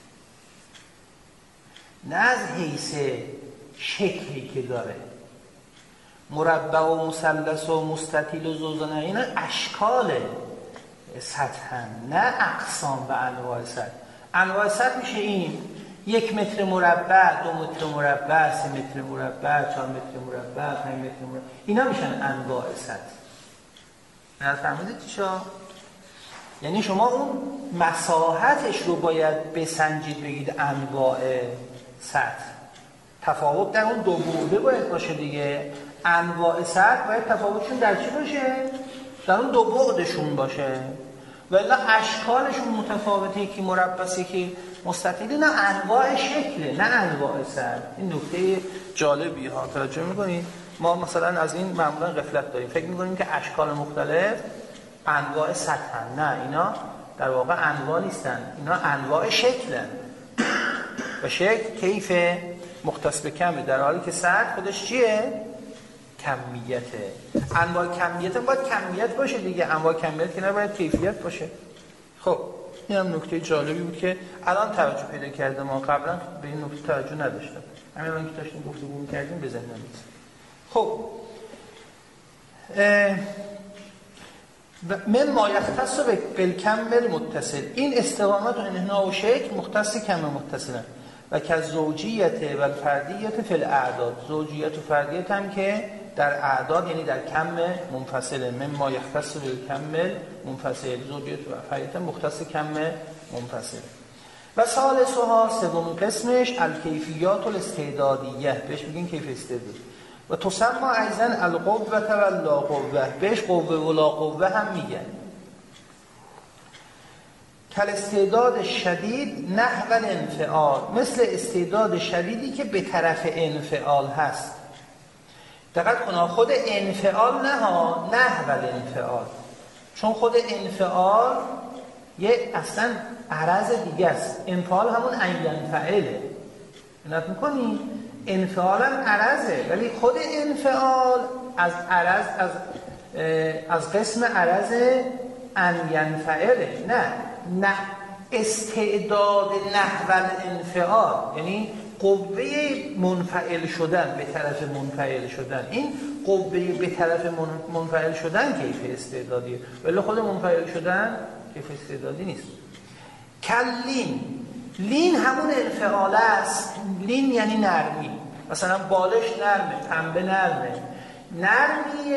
نه از حیث شکلی که داره. مربع و مثلث و مستطیل و زوزنه اینا اشکال سطحن، نه اقسام و انواع سطح. انواع سطح میشه این یک متر مربع، دو متر مربع، سه متر مربع، چهار متر مربع، پنج متر مربع، اینا میشن انواع سطح. نه فهمیدید چرا؟ یعنی شما اون مساحتش رو باید بسنجید، بگید انواع سطح. تفاوت در اون دو بعده باید باشه دیگه. انواع سطح باید تفاوتشون در چی باشه؟ در اون دو بعدشون باشه. ولی اشکالشون متفاوته، که مربع که مستطیل، نه انواع شکله نه انواع سطح. این نکته جالبی ها، توجه می‌کنید؟ ما مثلا از این معمولا غفلت داریم، فکر می‌کنیم که اشکال مختلف انواع سطحن. نه، اینا در واقع انواع نیستن، اینا انواع شکلن. و شکل کیف مختص به کمه، در حالی که سطح خودش چیه؟ کمیته. انواع کمیت هم باید کمیت باشه دیگه، انواع کمیت که نباید کیفیت باشه. خب این هم نکته جالبی بود که الان توجه پیدا کردم، ما قبلا به این نکته توجه نداشتم. همین الان که داشتیم گفتگو می‌کردیم به ذهنم میاد. خب من ما یختص بالکمل متصل، این استقامت و انحنا و شکل مختص کم متصلن. و که زوجیت و فردیت فی الاعداد، زوجیت و فردیت هم که در اعداد یعنی در کم منفصله. من ما یختص بالکمل منفصل، زوجیت و فردیت مختص کم منفصل. و ثالثها سومین قسمش الکیفیات الاستعدادیه، بهش میگن کیف استعداد. و تسمى ایضا القوه و لا قوه، بهش قوه و لا قوه هم میگن. کل استعداد شدید نحو الانفعال، مثل استعداد شدیدی که به طرف انفعال هست. دقت کن، خود انفعال نه ها، نحو الانفعال، چون خود انفعال یه اصلا عرض دیگه است. انفعال همون ان ینفعله، عنایت میکنی؟ انفعال هم عرضه، ولی خود انفعال از عرض از از قسم عرض ان ینفعله. نه نه استعداد نحو الانفعال، یعنی قوه منفعل شدن به طرف منفعل شدن. این قوه به طرف منفعل شدن کیف استعدادیه، ولی خود منفعل شدن کیف استعدادی نیست. کلین، لین همون انفعال است. لین یعنی نرمی، مثلا بالش نرمه، پنبه نرمه. نرمی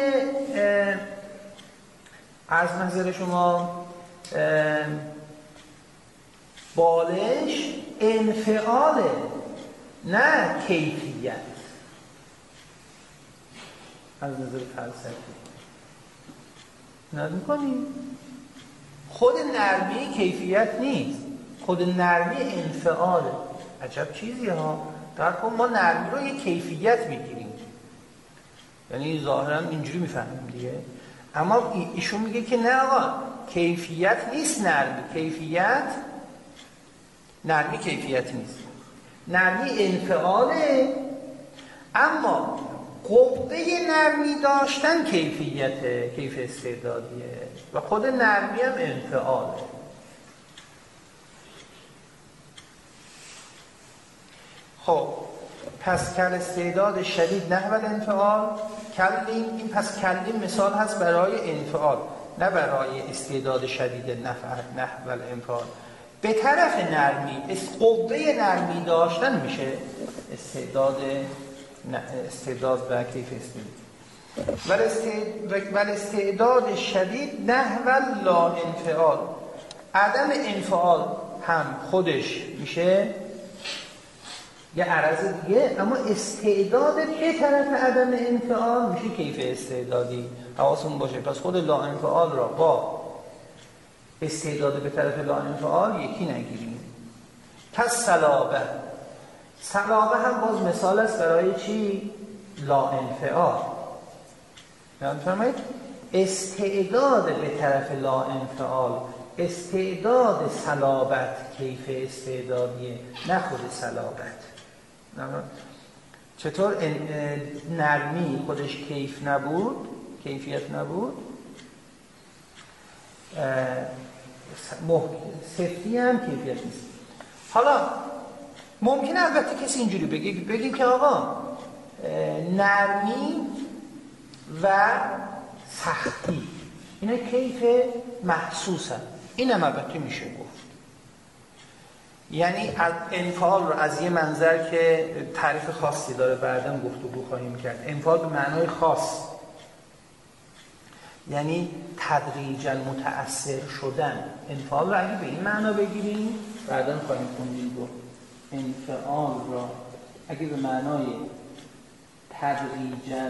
از منظر شما بالش انفعاله، نه کیفیت. از نظر فلسفی نرد میکنی؟ خود نرمی کیفیت نیست، خود نرمی انفعاله. عجب چیزی ها. در کن ما نرمی رو یه کیفیت میگیریم، یعنی ظاهرا اینجوری میفهمیم دیگه. اما ایشون میگه که نه آقا، کیفیت نیست نرمی. کیفیت نرمی کیفیت نیست، نرمی انفعاله. اما قوه نرمی داشتن کیفیته، کیف استعدادیه، و خود نرمی هم انفعاله. خب پس کل استعداد شدید نحو الانفعال کلیم. این پس کلیم مثال هست برای انفعال، نه برای استعداد شدید نحو الانفعال. به طرف نرمی، قوه نرمی داشتن میشه استعداد استعداد و کیف استعداد. و استعداد شدید نحو لا انفعال، عدم انفعال هم خودش میشه یه عرض دیگه، اما استعداد به طرف عدم انفعال میشه کیف استعدادی. حواستون باشه. پس خود لا انفعال را با استعداد به طرف لا انفعال یکی نگیریم. پس صلابه، صلابه هم باز مثال است برای چی؟ لا انفعال. نمی‌فهمید؟ استعداد به طرف لا انفعال، استعداد صلابت کیف استعدادیه، نه خود صلابت. چطور نرمی خودش کیف نبود، کیفیت نبود، سفتی هم کیفیت نیست. حالا ممکنه البته کسی اینجوری بگه، بگیم که آقا نرمی و سختی اینا کیف محسوس هم. این هم البته میشه گفت، یعنی انفعال رو از یه منظر که تعریف خاصی داره بعداً گفتگو خواهیم کرد. انفعال به معنای خاص یعنی تدریجاً متأثر شدن. انفعال رو اگه به این معنا بگیریم بعداً خواهیم خوندیم گفت انفعال را اگه به معنای تدریجاً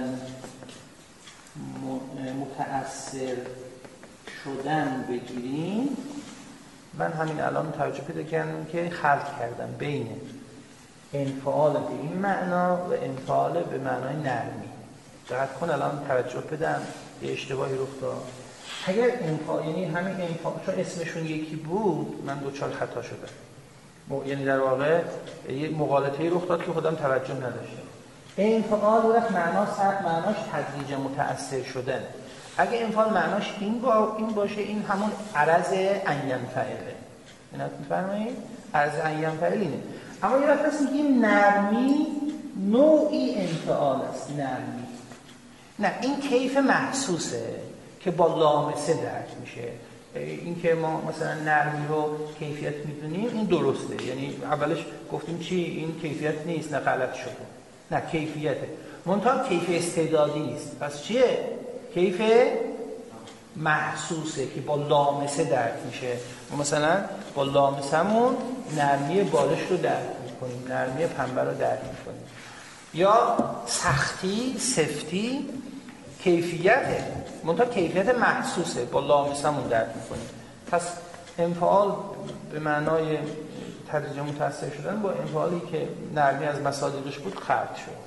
متأثر شدن بگیریم، من همین الان توجه پیدا کردم که خلط کردم بین انفعال به این معنا و انفعال به معنای نرمی. دقت کن الان توجه بدم یه اشتباهی رخ داد. اگر انفعال یعنی همین انفعال چون اسمشون یکی بود من دوچار خطا شدم، یعنی در واقع یه مغالطه‌ای رخ داد که خودم توجه نداشتم. انفعال وقت معنا صرف معناش تدریج متأثر شدن. اگه انفعال معناش این با این باشه، این همون عرض ان ینفعله. اینا می‌فرمایید؟ عرض ان ینفعل اینه. اما یه وقت میگیم نرمی نوعی انفعال است. نرمی نه، این کیف محسوسه که با لامسه درک میشه. این که ما مثلا نرمی رو کیفیت میدونیم این درسته، یعنی اولش گفتیم چی این کیفیت نیست، نه غلط شده، نه کیفیته، منتها کیف استعدادی نیست. پس چیه؟ کیف محسوسه که با لامسه درک میشه. مثلا با لامسمون نرمی بالش رو درک میکنیم، نرمی پنبه رو درک میکنیم. یا سختی، سفتی کیفیته، منتها کیفیت محسوسه، با لامسمون درک میکنیم. پس انفعال به معنای تدریج متأثر شدن با انفعالی که نرمی از مصادیقش بود خلط شد.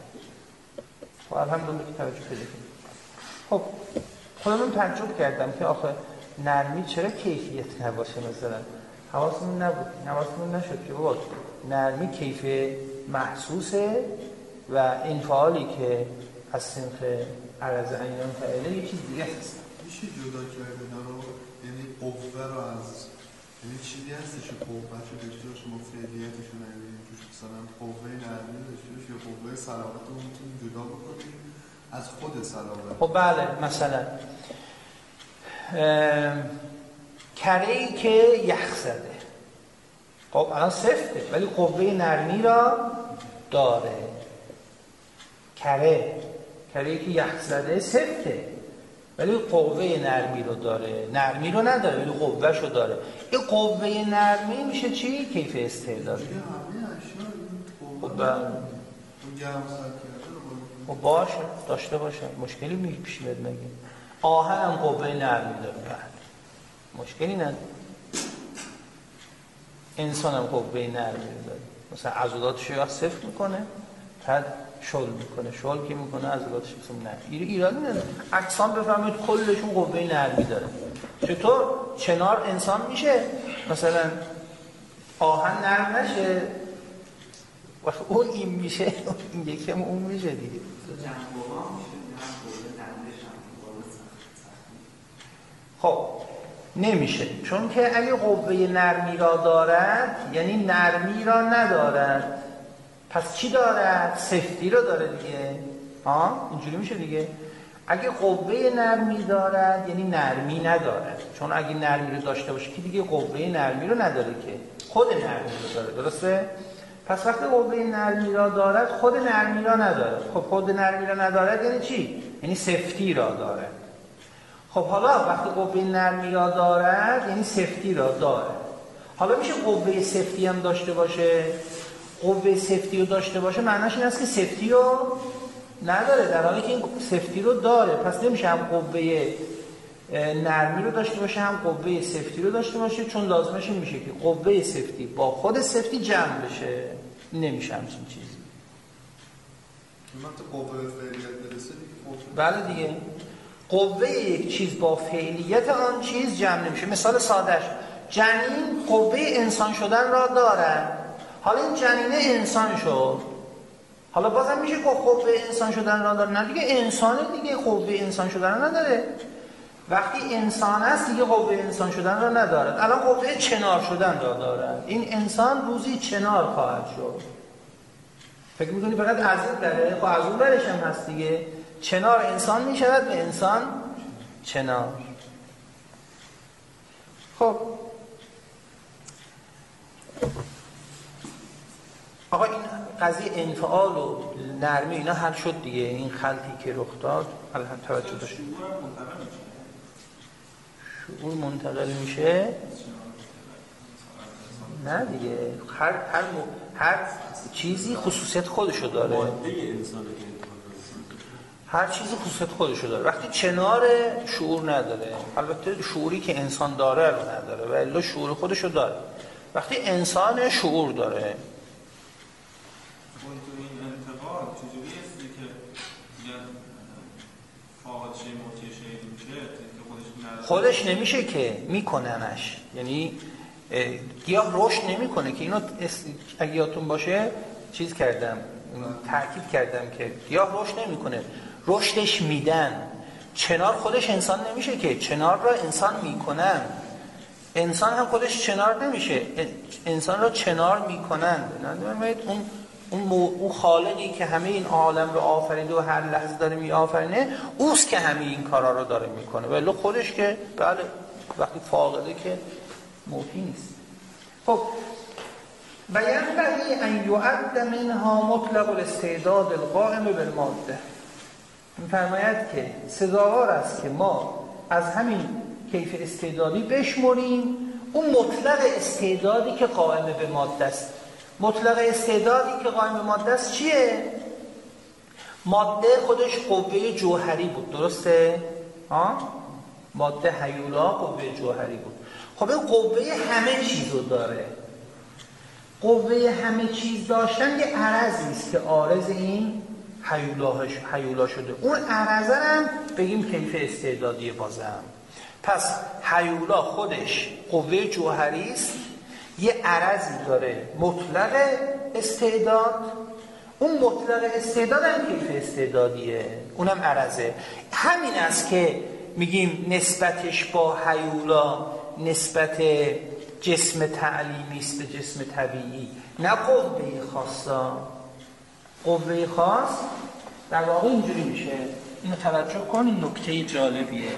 خب الحمدلله که توجه پیدا کنیم. خب خودم تعجب کردم که آخه نرمی چرا کیفیت نباشه؟ مثلا حواسمون نبود، حواسمون نشد که بابا نرمی کیف محسوسه و انفعالی که از صنف عرض عینان فعله یه چیز دیگه هست. میشه جدا کرد اینا رو؟ یعنی قوه رو از یعنی چیزی هستش که قوه چه داشته باشه ما فعلیتش رو نمیدیم توش، مثلا قوه نرمی داشته باشه یا قوه صلابت رو میتونیم جدا بکنیم از خود صلابت. خب بله، مثلا کره‌ای که یخ زده، خب الان سفته ولی قوه نرمی را داره. کره کره‌ای که یخ زده سفته ولی قوه نرمی رو داره، نرمی رو نداره ولی قوهش رو داره. این قوه نرمی میشه چی؟ کیف استعداد. خب خب باشه، داشته باشه، مشکلی میشه بهت میگم. آهن هم قوه نرمی داره، بله مشکلی نداره. انسان هم قوه نرمی داره، مثلا عضلاتش رو سفت میکنه بعد شل میکنه، شل که میکنه عضلاتش رو نه ایرادی نداره. اجسام بفهمید کلشون قوه نرمی داره. چطور چنار انسان میشه مثلا آهن نرم نشه وقتی اون این میشه این یکی هم اون میشه دیگه. خب نمیشه، چون که اگه قوه نرمی را دارد یعنی نرمی را ندارد، پس چی دارد؟ سفتی رو داره دیگه. ها اینجوری میشه دیگه. اگه قوه نرمی دارد یعنی نرمی ندارد، چون اگه نرمی رو داشته باشه که دیگه قوه نرمی رو نداره که خود نرمی رو داره، درسته؟ پس وقتی قوه نرمی را دارد خود نرمی را ندارد. خب خود نرمی را ندارد یعنی چی؟ یعنی سفتی را دارد. خب حالا وقتی قوه نرمی را دارد یعنی سفتی را دارد. حالا میشه قوه سفتی هم داشته باشه؟ قوه سفتی رو داشته باشه معناش این است که سفتی رو نداره، در حالی که این سفتی رو داره. پس نمیشه هم قوه نرمی رو داشته باشه هم قوه سفتی رو داشته باشه، چون لازمش این میشه که قوه سفتی با خود سفتی جمع بشه. نمیشه همچین چیزی. وقتی قوه فعلیت برسه دیگه. بله دیگه، قوه یک چیز با فعلیت آن چیز جمع نمیشه. مثال سادهش جنین قوه انسان شدن را دارد. حالا این جنینه انسان شد، حالا بازم میشه که قوه انسان شدن را داره؟ نه دیگه، انسانه دیگه، قوه انسان شدن را نداره. وقتی انسان است دیگه قوه انسان شدن را ندارد. الان قوه چنار شدن را دارد. این انسان روزی چنار خواهد شد. فکر میکنی فقط از این داره؟ خب از اون برش هم هست دیگه. چنار انسان میشود به انسان چنار. خب آقا این قضیه انفعال و نرمی اینا حل شد دیگه. این خلطی که رخ داد الان توجه داشت. شعور منتقل میشه؟ نه دیگه، هر هر هر چیزی خصوصیت خودشو داره. هر چیزی خصوصیت خودشو داره. وقتی چنار شعور نداره، البته شعوری که انسان داره رو نداره و الا شعور خودشو داره. وقتی انسان شعور داره خودش نمیشه که میکننش، یعنی گیاه رشد نمیکنه که اینو اگه یادتون باشه چیز کردم، تاکید کردم که گیاه رشد نمیکنه، رشدش میدن. چنار خودش انسان نمیشه که، چنار را انسان میکنن. انسان هم خودش چنار نمیشه، انسان را چنار میکنن. اون اون, مو... اون خالقی که همه این عالم رو آفریده و هر لحظه داره میآفرینه، اوست که همه این کارا رو داره میکنه. ولی خودش که بله وقتی فاقده که موفی نیست. خب و ینبغی ان یعد منها مطلق الاستعداد القائم بالماده. می‌فرماید که سزاوار است که ما از همین کیف استعدادی بشمریم اون مطلق استعدادی که قائم به ماده است. مطلق استعدادی که قائم به ماده است چیه؟ ماده خودش قوه جوهری بود، درسته؟ ها؟ ماده هیولا قوه جوهری بود. خب این قوه همه چیزو داره. قوه همه چیز داشتن یه عرضی است که عارض این هیولا هیولا شده. اون عرضه هم بگیم کیف استعدادی بازم. پس هیولا خودش قوه جوهری است، یه عرضی داره مطلق استعداد، اون مطلق استعداد هم کیف استعدادیه، اونم عرضه. همین است که میگیم نسبتش با هیولا نسبت جسم تعلیمی است به جسم طبیعی، نه قوه خاصا. قوه خاص در واقع اینجوری میشه، اینو توجه کن، این نکته جالبیه.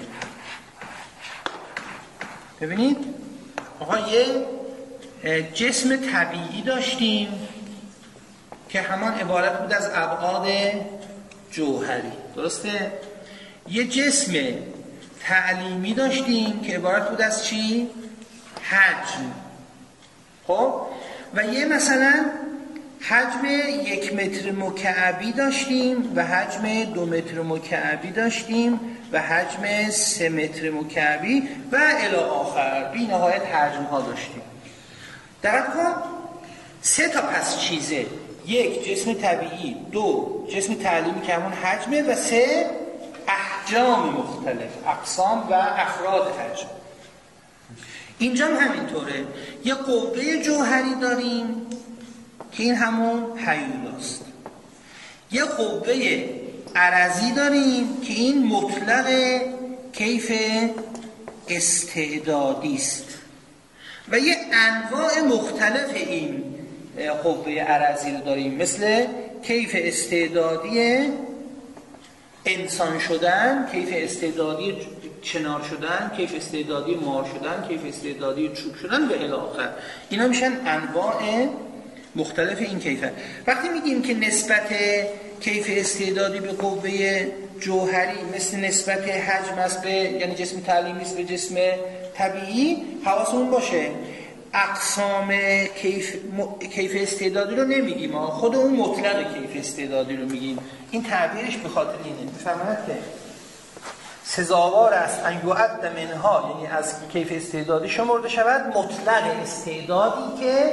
ببینید آقا یه جسم طبیعی داشتیم که همان عبارت بود از ابعاد جوهری، درسته؟ یه جسم تعلیمی داشتیم که عبارت بود از چی؟ حجم. خب و یه مثلا حجم یک متر مکعبی داشتیم و حجم دو متر مکعبی داشتیم و حجم سه متر مکعبی و الی آخر بی نهایت حجم ها داشتیم. دقت کن، سه تا پس چیزه، یک جسم طبیعی، دو جسم تعلیمی که همون حجمه و سه احجام مختلف، اقسام و افراد حجم. اینجا هم همینطوره، یه قوه جوهری داریم که این همون هیولاست، یه قوه عرضی داریم که این مطلق کیف استعدادی است و یه انواع مختلف این قوه عرضی رو داریم، مثل کیف استعدادی انسان شدن، کیف استعدادی چنار شدن، کیف استعدادی مار شدن، کیف استعدادی چوب شدن و الی آخر. اینا میشن انواع مختلف این کیفه. وقتی میگیم که نسبت کیف استعدادی به قوه جوهری مثل نسبت حجم است به، یعنی جسم تعلیمی است به جسم طبیعی، حواسمون باشه اقسام کیف, م... کیف استعدادی رو نمیگیم، خود اون مطلق کیف استعدادی رو میگیم. این تعبیرش به خاطر اینه، بفرمایید که سزاوار است ان یعد منها، یعنی از کیف استعدادی شمرده شود مطلق استعدادی که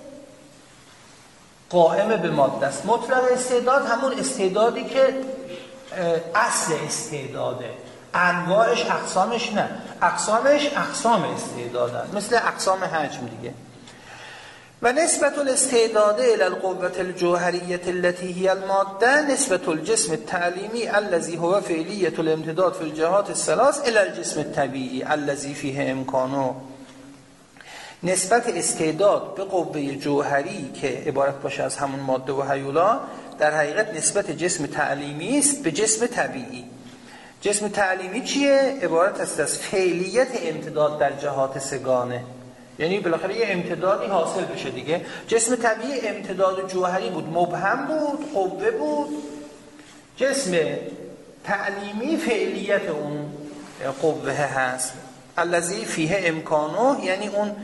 قائم به ماده است. مطلق استعداد همون استعدادی که اصل استعداده، انواعش اقسامش نه، اقسامش اقسام استعدادن، مثل اقسام حجم دیگه. و نسبت الاستعداد الى القوة الجوهریة التي هي الماده نسبت الجسم التعلیمی الذي هو فعلیة الامتداد في الجهات الثلاث الى الجسم الطبیعی الذي فيه امکانه. نسبت استعداد به قوه جوهری که عبارت باشه از همون ماده و هیولا در حقیقت نسبت جسم تعلیمی است به جسم طبیعی. جسم تعلیمی چیه؟ عبارت است از فعلیت امتداد در جهات سگانه، یعنی بالاخره یه امتدادی حاصل بشه دیگه. جسم طبیعی امتداد جوهری بود، مبهم بود، قوه بود. جسم تعلیمی فعلیت اون قوه هست، الذی فیه امکانه، یعنی اون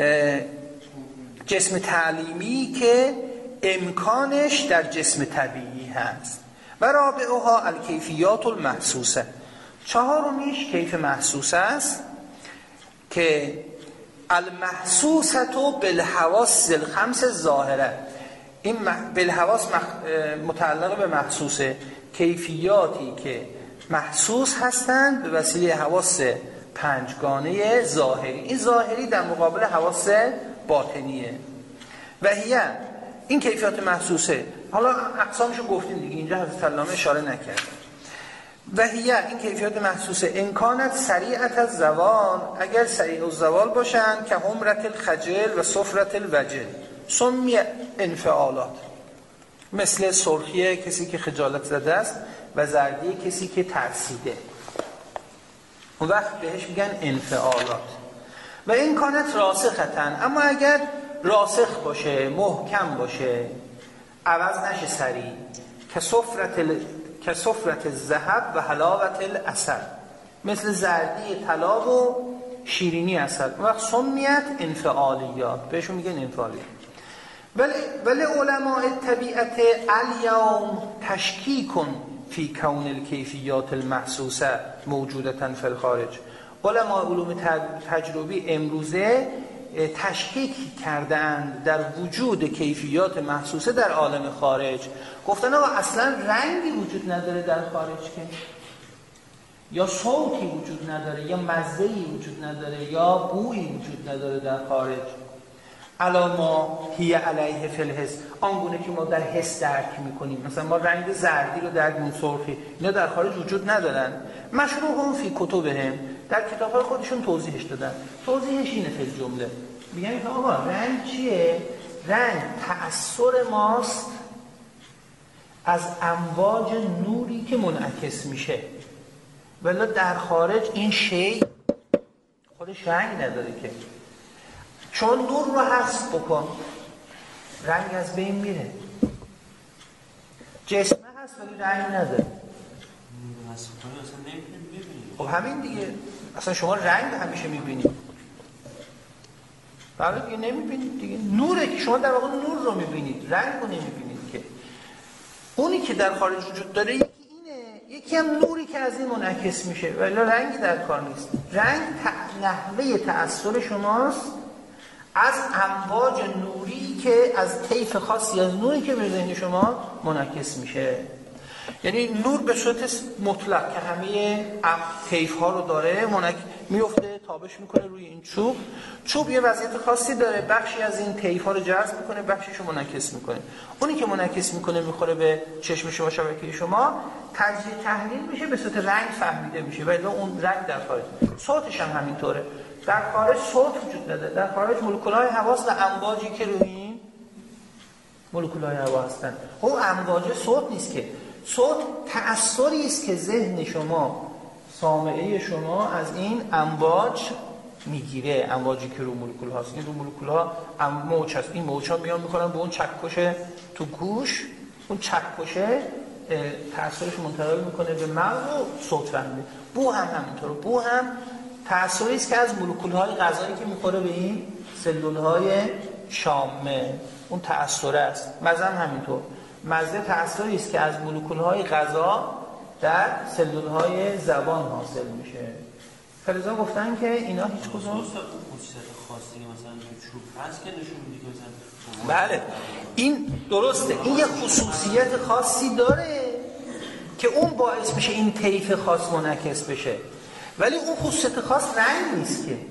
جسم تعلیمی که امکانش در جسم طبیعی هست. و رابعها الکیفیات المحسوسه، چهارمیش کیف محسوسه است که المحسوسه بالحواس الخمس ظاهره. این بالحواس متعلق به محسوسه، کیفیاتی که محسوس هستند به وسیله حواس پنجگانه ظاهری. این ظاهری در مقابل حواس باطنیه. و هیه این کیفیات محسوسه، حالا اقسامشو گفتیم دیگه، اینجا حضرت علامه اشاره نکرد. و هیه این کیفیات محسوسه امکانت سریعت از زوال، اگر سریع الزوال باشن که حمرت الخجل و صفرت الوجل سمی انفعالات، مثل سرخی کسی که خجالت زده است و زردی کسی که ترسیده، اون وقت بهش میگن انفعالات. و این کانت راسختن، اما اگر راسخ باشه، محکم باشه، عوض نشه سریع، که صفرت ال... که صفرت الذهب و حلاوت العسل، مثل زردی طلا و شیرینی عسل، اون وقت سمیت انفعالیات، بهشون میگن انفعالیات. ولی ولی علماء طبیعت الیوم تشکیکن فی کون الکیفیات المحسوسه موجودتن فی الخارج. علماء علوم تجربی امروزه تشکیک کردند در وجود کیفیات محسوسه در عالم خارج. گفتن آقا اصلا رنگی وجود نداره در خارج، که یا صوتی وجود نداره یا مزه‌ای وجود نداره یا بویی وجود نداره در خارج. علا ما هی علیه فی الحس، آنگونه که ما در حس درک میکنیم. مثلا ما رنگ زردی رو درک می‌کنیم، سرخی، اینا در خارج وجود ندارن. مشروحون فی کتبهم، در کتاب‌های خودشون توضیحش دادن. توضیحش اینه فی الجمله، میگن که آقا رنگ چیه؟ رنگ تأثیر ماست از امواج نوری که منعکس میشه. ولی در خارج این شی خودش رنگ نداره که، چون نور رو حذف بکن رنگ از بین میره. جسمه هست ولی رنگ نداره. نور حذف کنی اصلا نمیتونی ببینی. خب همین دیگه، اصلا شما رنگ همیشه میبینید، برای دیگه نمیبینید دیگه. نوره که شما در واقع نور رو میبینید، رنگ رو نمیبینید که. اونی که در خارج وجود داره یکی اینه، یکی هم نوری که از این منعکس میشه، ولی رنگی در کار نیست. رنگ نحوه تأثیر شماست از امواج نوری که از طیف خاصی از نوری که به ذهن شما منعکس میشه. یعنی نور به صورت مطلق که همه طیف ها رو داره، منعکس میفته، تابش میکنه روی این چوب. چوب یه وضعیت خاصی داره، بخشی از این طیف ها رو جذب میکنه، بخشیش رو منعکس میکنه. اونی که منعکس میکنه میخوره به چشم شما، شبکه شما، تجزیه تحلیل میشه، به صورت رنگ فهمیده میشه، ولی اون رنگ در خارج. صوتش هم همینطوره. در خارج صوت وجود نداره، در خارج مولکول‌های حواس و امواجی که روی این مولکول‌های هوا هستن. اون امواج صوت نیست که، صوت تأثیری است که ذهن شما، سامعه شما از این امواج میگیره. امواجی که رو مولکول هاست، این رو مولکول ها موج هست، این موج ها میان میکنن به اون چکش تو گوش، اون چکش تأثیرش منتقل میکنه به مغز و صوت فهمیده. بو هم همینطور، بو هم تأثیری است که از مولکول های غذایی که میخوره به این سلول های شامه، اون تأثیر است. مزه هم همینطور، مزه تأثیری است که از مولکول های غذا در سلول های زبان حاصل میشه. فلزا گفتن که اینا هیچ کدوم خصوصیت خاصی مثلا چوب هست که نشون میده که مثلا بله این درسته، این یه خصوصیت خاصی داره که اون باعث میشه این طیف خاص منعکس بشه، ولی اون خصوصیت خاص رنگ نیست که،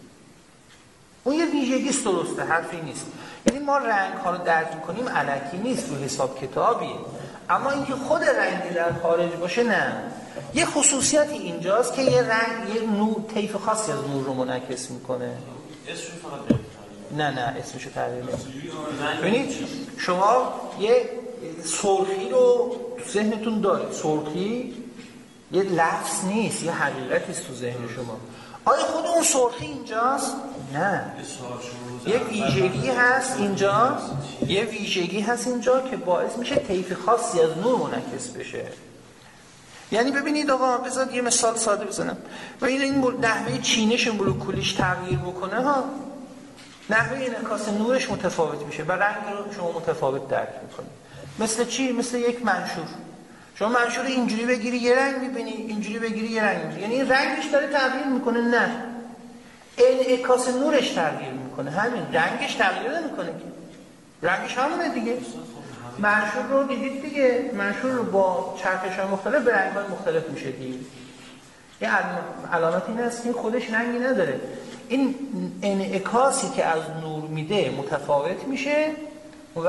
اون یه ویژگیست. درسته، حرفی نیست. یعنی ما رنگ ها رو درک میکنیم الکی نیست، رو حساب کتابیه. اما اینکه خود رنگی در خارج باشه نه. یه خصوصیتی اینجاست که یه رنگ یه نور طیف خاصی از نور رو منعکس میکنه. اسمش فقط نه نه اسمشو تغییر نمیده. ببینید شما یه سرخی رو تو ذهنتون داره، سرخی یه لفظ نیست، یه حقیقتی است تو ذهن شما. آیا خود اون سرخی اینجاست؟ نه. یه ویژگی هست اینجا، یه ویژگی هست اینجا که باعث میشه طیف خاصی از نور منعکس بشه. یعنی ببینید آقا، بذار یه مثال ساده بزنم. و این این نحوه چینش مولکولیش تغییر بکنه ها، نحوه انعکاس نورش متفاوت میشه و رنگ رو شما متفاوت درک میکنید. مثل چی؟ مثل یک منشور. شما منشور اینجوری بگیری یه رنگ میبینی، اینجوری بگیری یه رنگ میبینی. یعنی این رنگش داره تغییر میکنه؟ نه، انعکاس نورش تغییر میکنه. همین رنگش تغییر نمیکنه که، رنگش همونه دیگه. منشور رو دیدید دیگه، منشور رو با چرخش‌های مختلف به رنگ‌های مختلف میشه دید. یه علامت این است که خودش رنگی نداره، این انعکاسی که از نور میده متفاوت میشه و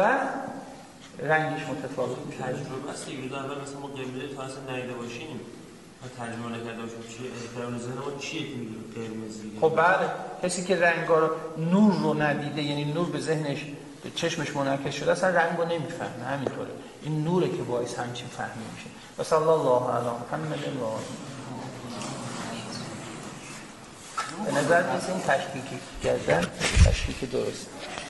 رنگش متفاوت میشه. تجربه است دیگه. اول مثلا ما قبله تا اصلا ندیده باشیم و ترجمه نکرده باشیم چیه احترام ذهن ما چیه که میگه قرمزی. خب بله، کسی که رنگا رو نور رو ندیده، یعنی نور به ذهنش به چشمش منعکس شده، اصلا رنگ رو نمیفهمه. همینطوره، این نوره که باعث همچین فهمی میشه. و صلی الله علی محمد و به نظر میسه این تشکیکی کردن تشکیک درست.